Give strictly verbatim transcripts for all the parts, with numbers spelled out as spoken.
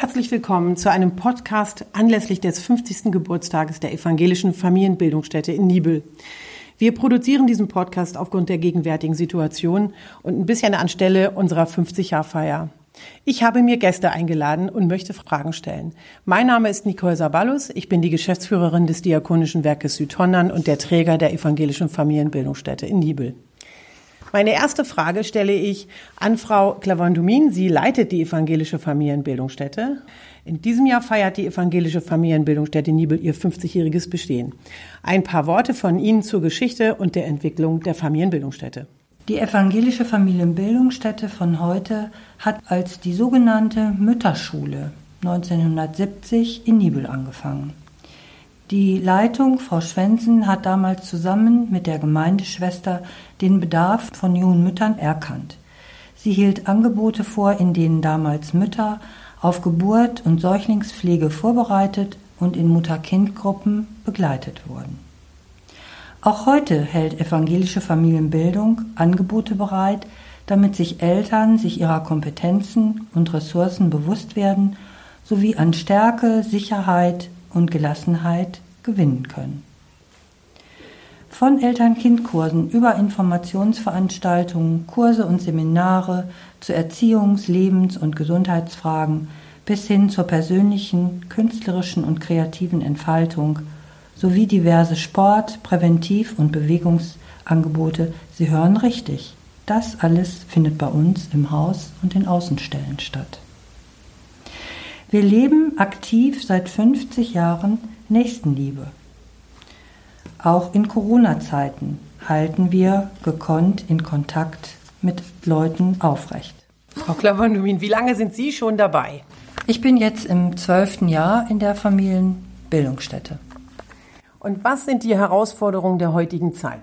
Herzlich willkommen zu einem Podcast anlässlich des fünfzigsten Geburtstages der Evangelischen Familienbildungsstätte in Niebüll. Wir produzieren diesen Podcast aufgrund der gegenwärtigen Situation und ein bisschen anstelle unserer fünfzig-Jahr-Feier. Ich habe mir Gäste eingeladen und möchte Fragen stellen. Mein Name ist Nicole Sabalus, ich bin die Geschäftsführerin des Diakonischen Werkes Südhondern und der Träger der Evangelischen Familienbildungsstätte in Niebüll. Meine erste Frage stelle ich an Frau Clavon-Dumin. Sie leitet die Evangelische Familienbildungsstätte. In diesem Jahr feiert die Evangelische Familienbildungsstätte Niebüll ihr fünfzigjähriges Bestehen. Ein paar Worte von Ihnen zur Geschichte und der Entwicklung der Familienbildungsstätte. Die Evangelische Familienbildungsstätte von heute hat als die sogenannte Mütterschule neunzehnhundertsiebzig in Niebüll angefangen. Die Leitung, Frau Schwensen, hat damals zusammen mit der Gemeindeschwester den Bedarf von jungen Müttern erkannt. Sie hielt Angebote vor, in denen damals Mütter auf Geburt und Säuglingspflege vorbereitet und in Mutter-Kind-Gruppen begleitet wurden. Auch heute hält Evangelische Familienbildung Angebote bereit, damit sich Eltern sich ihrer Kompetenzen und Ressourcen bewusst werden, sowie an Stärke, Sicherheit und Gelassenheit gewinnen können. Von Eltern-Kind-Kursen über Informationsveranstaltungen, Kurse und Seminare zu Erziehungs-, Lebens- und Gesundheitsfragen bis hin zur persönlichen, künstlerischen und kreativen Entfaltung sowie diverse Sport-, Präventiv- und Bewegungsangebote. Sie hören richtig. Das alles findet bei uns im Haus und in Außenstellen statt. Wir leben aktiv seit fünfzig Jahren Nächstenliebe. Auch in Corona-Zeiten halten wir gekonnt in Kontakt mit Leuten aufrecht. Frau Clavon-Dumin, wie lange sind Sie schon dabei? Ich bin jetzt im zwölften Jahr in der Familienbildungsstätte. Und was sind die Herausforderungen der heutigen Zeit?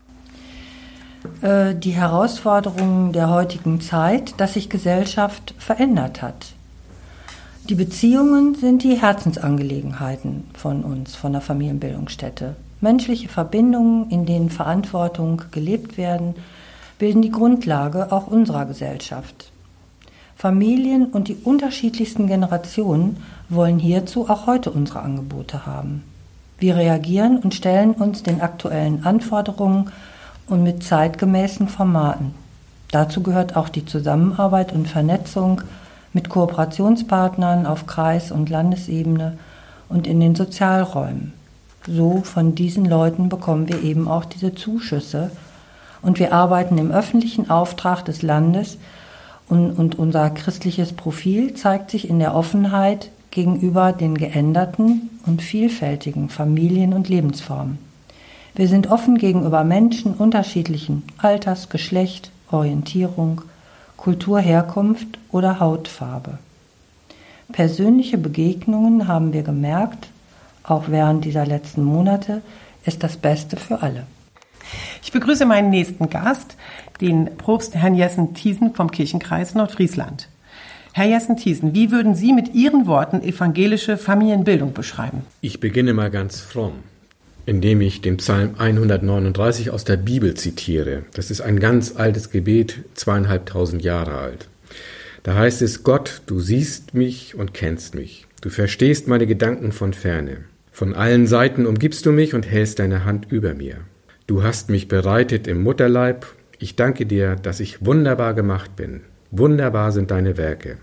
Äh, die Herausforderungen der heutigen Zeit, dass sich Gesellschaft verändert hat. Die Beziehungen sind die Herzensangelegenheiten von uns, von der Familienbildungsstätte. Menschliche Verbindungen, in denen Verantwortung gelebt werden, bilden die Grundlage auch unserer Gesellschaft. Familien und die unterschiedlichsten Generationen wollen hierzu auch heute unsere Angebote haben. Wir reagieren und stellen uns den aktuellen Anforderungen und mit zeitgemäßen Formaten. Dazu gehört auch die Zusammenarbeit und Vernetzung mit Kooperationspartnern auf Kreis- und Landesebene und in den Sozialräumen. So von diesen Leuten bekommen wir eben auch diese Zuschüsse. Und wir arbeiten im öffentlichen Auftrag des Landes und, und unser christliches Profil zeigt sich in der Offenheit gegenüber den geänderten und vielfältigen Familien- und Lebensformen. Wir sind offen gegenüber Menschen unterschiedlichen Alters, Geschlecht, Orientierung, Kultur, Herkunft oder Hautfarbe. Persönliche Begegnungen, haben wir gemerkt, auch während dieser letzten Monate, ist das Beste für alle. Ich begrüße meinen nächsten Gast, den Propst Herrn Jessen-Thiesen vom Kirchenkreis Nordfriesland. Herr Jessen-Thiesen, wie würden Sie mit Ihren Worten evangelische Familienbildung beschreiben? Ich beginne mal ganz fromm, indem ich den Psalm hundertneununddreißig aus der Bibel zitiere. Das ist ein ganz altes Gebet, zweieinhalbtausend Jahre alt. Da heißt es: Gott, du siehst mich und kennst mich. Du verstehst meine Gedanken von ferne. Von allen Seiten umgibst du mich und hältst deine Hand über mir. Du hast mich bereitet im Mutterleib. Ich danke dir, dass ich wunderbar gemacht bin. Wunderbar sind deine Werke.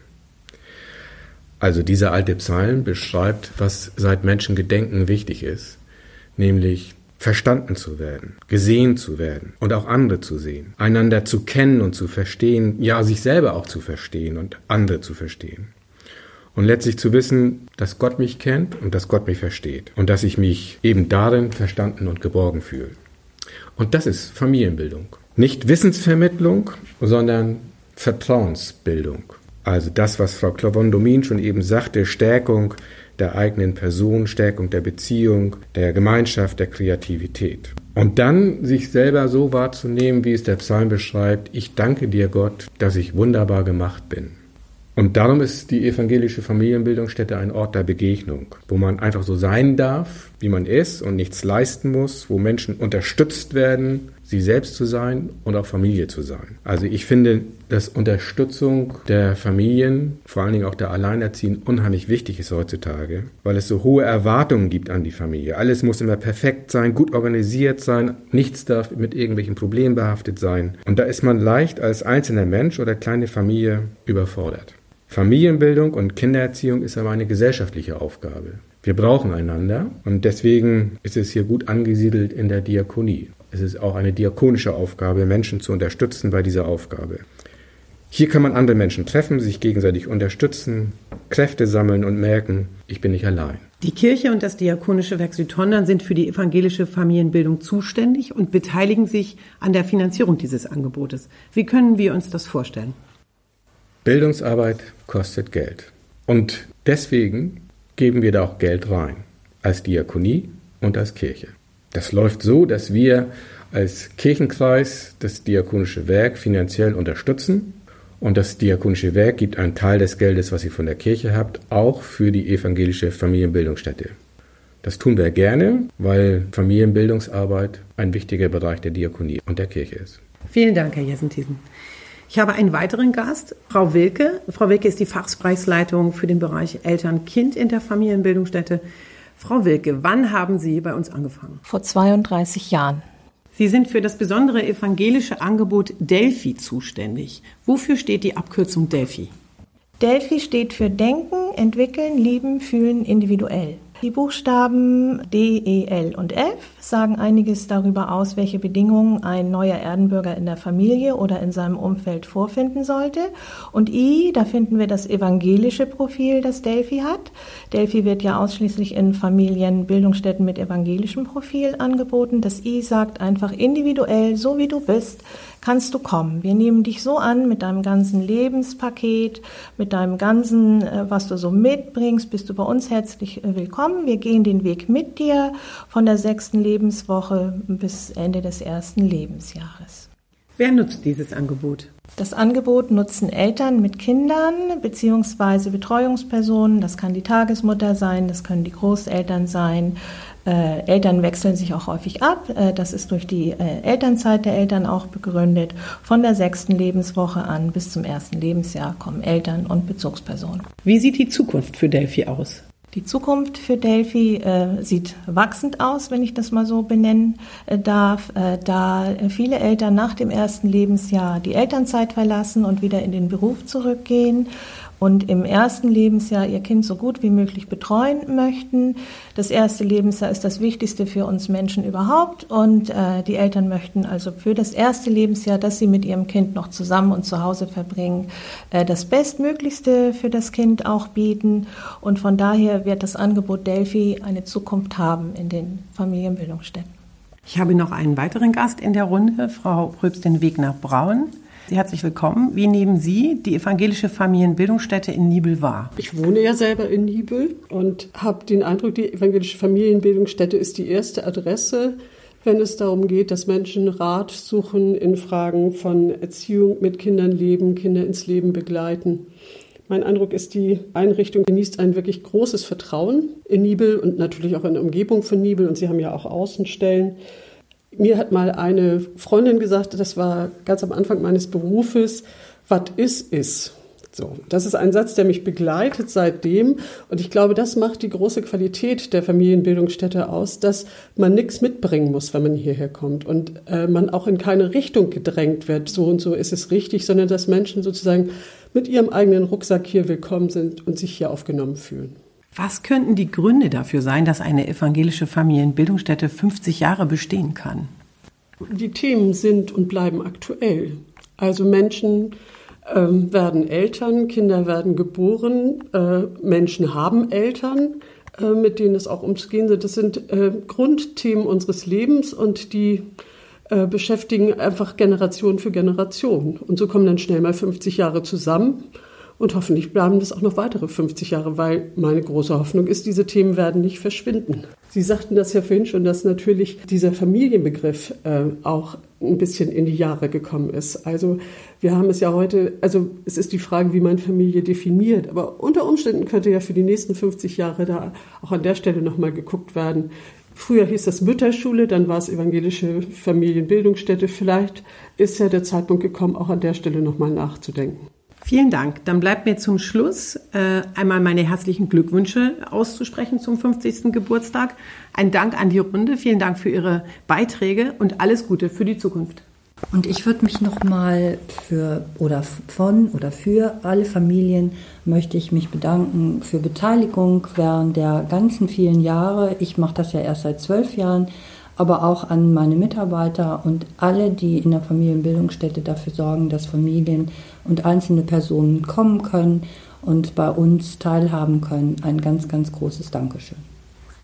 Also dieser alte Psalm beschreibt, was seit Menschengedenken wichtig ist. Nämlich verstanden zu werden, gesehen zu werden und auch andere zu sehen, einander zu kennen und zu verstehen, ja, sich selber auch zu verstehen und andere zu verstehen. Und letztlich zu wissen, dass Gott mich kennt und dass Gott mich versteht und dass ich mich eben darin verstanden und geborgen fühle. Und das ist Familienbildung. Nicht Wissensvermittlung, sondern Vertrauensbildung. Also das, was Frau Clavon-Dumin schon eben sagte, Stärkung der eigenen Person, Stärkung der Beziehung, der Gemeinschaft, der Kreativität. Und dann sich selber so wahrzunehmen, wie es der Psalm beschreibt: Ich danke dir, Gott, dass ich wunderbar gemacht bin. Und darum ist die evangelische Familienbildungsstätte ein Ort der Begegnung, wo man einfach so sein darf, wie man ist und nichts leisten muss, wo Menschen unterstützt werden, sie selbst zu sein und auch Familie zu sein. Also ich finde, dass Unterstützung der Familien, vor allen Dingen auch der Alleinerziehenden, unheimlich wichtig ist heutzutage, weil es so hohe Erwartungen gibt an die Familie. Alles muss immer perfekt sein, gut organisiert sein, nichts darf mit irgendwelchen Problemen behaftet sein. Und da ist man leicht als einzelner Mensch oder kleine Familie überfordert. Familienbildung und Kindererziehung ist aber eine gesellschaftliche Aufgabe. Wir brauchen einander und deswegen ist es hier gut angesiedelt in der Diakonie. Es ist auch eine diakonische Aufgabe, Menschen zu unterstützen bei dieser Aufgabe. Hier kann man andere Menschen treffen, sich gegenseitig unterstützen, Kräfte sammeln und merken, ich bin nicht allein. Die Kirche und das Diakonische Werk Südhondern sind für die evangelische Familienbildung zuständig und beteiligen sich an der Finanzierung dieses Angebotes. Wie können wir uns das vorstellen? Bildungsarbeit kostet Geld. Und deswegen geben wir da auch Geld rein, als Diakonie und als Kirche. Das läuft so, dass wir als Kirchenkreis das Diakonische Werk finanziell unterstützen und das Diakonische Werk gibt einen Teil des Geldes, was ihr von der Kirche habt, auch für die evangelische Familienbildungsstätte. Das tun wir gerne, weil Familienbildungsarbeit ein wichtiger Bereich der Diakonie und der Kirche ist. Vielen Dank, Herr Jessenthiesen. Ich habe einen weiteren Gast, Frau Wilke. Frau Wilke ist die Fachbereichsleitung für den Bereich Eltern-Kind in der Familienbildungsstätte. Frau Wilke, wann haben Sie bei uns angefangen? Vor zweiunddreißig Jahren. Sie sind für das besondere evangelische Angebot Delphi zuständig. Wofür steht die Abkürzung Delphi? Delphi steht für Denken, Entwickeln, Lieben, Fühlen, Individuell. Die Buchstaben D, E, L und F sagen einiges darüber aus, welche Bedingungen ein neuer Erdenbürger in der Familie oder in seinem Umfeld vorfinden sollte. Und I, da finden wir das evangelische Profil, das Delphi hat. Delphi wird ja ausschließlich in Familienbildungsstätten mit evangelischem Profil angeboten. Das I sagt einfach individuell, so wie du bist, kannst du kommen. Wir nehmen dich so an mit deinem ganzen Lebenspaket, mit deinem ganzen, was du so mitbringst, bist du bei uns herzlich willkommen. Wir gehen den Weg mit dir von der sechsten Lebenswoche bis Ende des ersten Lebensjahres. Wer nutzt dieses Angebot? Das Angebot nutzen Eltern mit Kindern bzw. Betreuungspersonen. Das kann die Tagesmutter sein, das können die Großeltern sein. Äh, Eltern wechseln sich auch häufig ab. Äh, das ist durch die äh, Elternzeit der Eltern auch begründet. Von der sechsten Lebenswoche an bis zum ersten Lebensjahr kommen Eltern und Bezugspersonen. Wie sieht die Zukunft für Delphi aus? Die Zukunft für Delphi äh, sieht wachsend aus, wenn ich das mal so benennen äh, darf, äh, da viele Eltern nach dem ersten Lebensjahr die Elternzeit verlassen und wieder in den Beruf zurückgehen und im ersten Lebensjahr ihr Kind so gut wie möglich betreuen möchten. Das erste Lebensjahr ist das Wichtigste für uns Menschen überhaupt und äh, die Eltern möchten also für das erste Lebensjahr, das sie mit ihrem Kind noch zusammen und zu Hause verbringen, äh, das Bestmöglichste für das Kind auch bieten und von daher wird das Angebot Delphi eine Zukunft haben in den Familienbildungsstätten. Ich habe noch einen weiteren Gast in der Runde, Frau Pröbstin-Wegner-Braun. Herzlich willkommen. Wie nehmen Sie die evangelische Familienbildungsstätte in Nibel wahr? Ich wohne ja selber in Nibel und habe den Eindruck, die evangelische Familienbildungsstätte ist die erste Adresse, wenn es darum geht, dass Menschen Rat suchen in Fragen von Erziehung mit Kindern leben, Kinder ins Leben begleiten. Mein Eindruck ist, die Einrichtung genießt ein wirklich großes Vertrauen in Nibel und natürlich auch in der Umgebung von Nibel. Und Sie haben ja auch Außenstellen. Mir hat mal eine Freundin gesagt, das war ganz am Anfang meines Berufes, was ist, ist. So, das ist ein Satz, der mich begleitet seitdem. Und ich glaube, das macht die große Qualität der Familienbildungsstätte aus, dass man nichts mitbringen muss, wenn man hierher kommt. Und äh, man auch in keine Richtung gedrängt wird, so und so ist es richtig, sondern dass Menschen sozusagen mit ihrem eigenen Rucksack hier willkommen sind und sich hier aufgenommen fühlen. Was könnten die Gründe dafür sein, dass eine evangelische Familienbildungsstätte fünfzig Jahre bestehen kann? Die Themen sind und bleiben aktuell. Also Menschen ähm, werden Eltern, Kinder werden geboren, äh, Menschen haben Eltern, äh, mit denen es auch ums Gehen sind. Das sind äh, Grundthemen unseres Lebens und die äh, beschäftigen einfach Generation für Generation. Und so kommen dann schnell mal fünfzig Jahre zusammen. Und hoffentlich bleiben das auch noch weitere fünfzig Jahre, weil meine große Hoffnung ist, diese Themen werden nicht verschwinden. Sie sagten das ja vorhin schon, dass natürlich dieser Familienbegriff äh, auch ein bisschen in die Jahre gekommen ist. Also wir haben es ja heute, also es ist die Frage, wie man Familie definiert. Aber unter Umständen könnte ja für die nächsten fünfzig Jahre da auch an der Stelle nochmal geguckt werden, Früher hieß das Mütterschule, dann war es evangelische Familienbildungsstätte. Vielleicht ist ja der Zeitpunkt gekommen, auch an der Stelle nochmal nachzudenken. Vielen Dank. Dann bleibt mir zum Schluss äh, einmal meine herzlichen Glückwünsche auszusprechen zum fünfzigsten Geburtstag. Ein Dank an die Runde. Vielen Dank für Ihre Beiträge und alles Gute für die Zukunft. Und ich würde mich nochmal für oder von oder für alle Familien möchte ich mich bedanken für Beteiligung während der ganzen vielen Jahre. Ich mache das ja erst seit zwölf Jahren, aber auch an meine Mitarbeiter und alle, die in der Familienbildungsstätte dafür sorgen, dass Familien und einzelne Personen kommen können und bei uns teilhaben können. Ein ganz, ganz großes Dankeschön.